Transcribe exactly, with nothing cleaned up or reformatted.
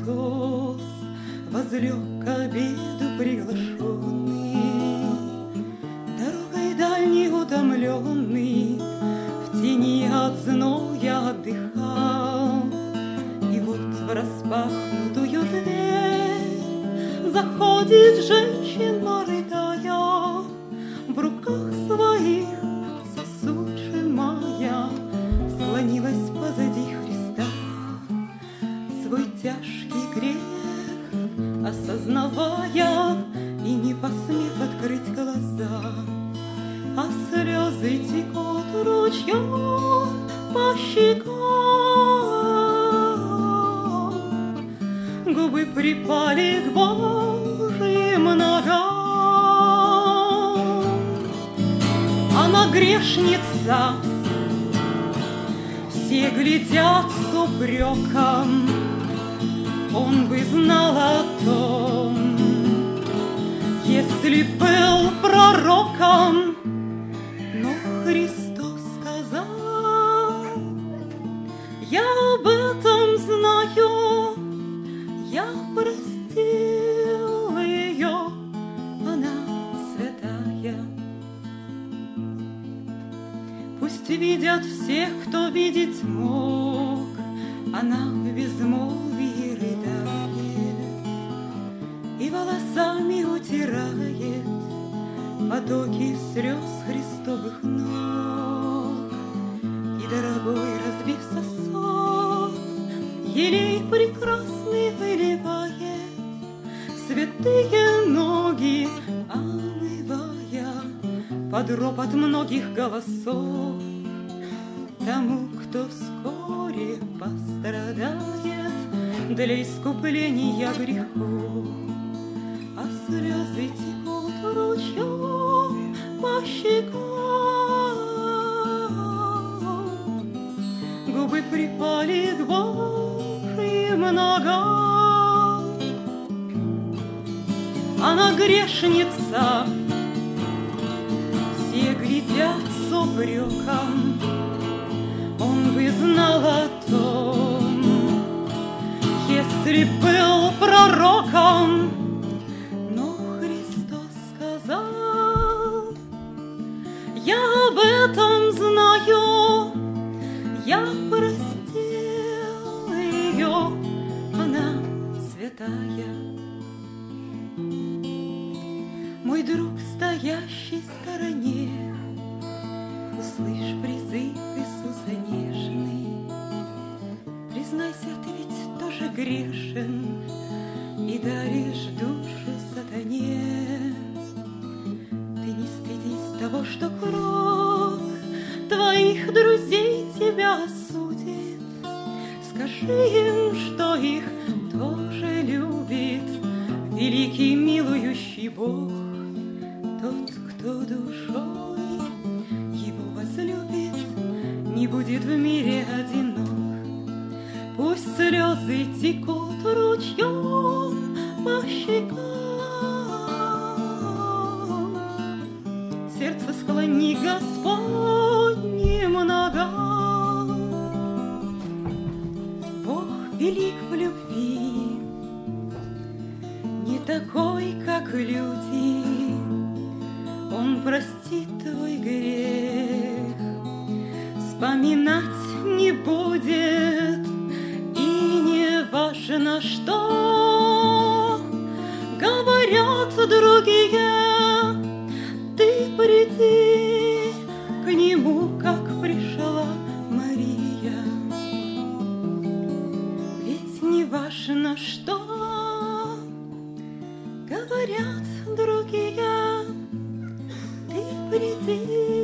Христос возлег к обеду приглашенный, дорогой дальней утомленный, в тени от зноя отдыхал. И вот в распахнутую дверь заходит женщина, рыдая, в руках своих сосуд сжимая, склонилась позади Христа, свой тяжкий грех осознавая и не посмев открыть глаза. А слезы текут ручьем по щекам, губы припали к Божьим ногам. Она грешница, все глядят с упреком, он бы знал о том, если был пророком. Но Христос сказал: я об этом знаю, я простил ее, она святая. Пусть видят всех, кто видеть мог, она в безмолвии рыдает и волосами утирает потоки слез Христовых ног. И дорогой, разбив сосуд, елей прекрасный выливает, святые ноги омывая под ропот многих голосов. Тому, кто вскоре пострадает для искупления грехов, а слезы текут ручьем по щекам, губы припали к Божьим ногам. Она грешница, все глядят с упреком, он бы знал о том, если был пророком. Но Христос сказал: я об этом знаю, я простил ее, она святая. Мой друг, стоящий в стороне, услышь призыв Иисуса нежный. Признайся, ты ведь тоже грешен и даришь душу сатане. Ты не стыдись того, что круг твоих друзей тебя осудит. Скажи им, что их тоже любит великий милующий Бог. Тот, кто душой его возлюбит, не будет в мире одинок. Пусть слезы текут ручьем по щекам, сердце склони Господним ногам. Бог велик в любви, не такой, как люди. Он простит твой грех, вспоминать не будет, и не важно, что говорят другие. Ты приди к нему, как пришла Мария. Ведь не важно, что говорят другие. Ты приди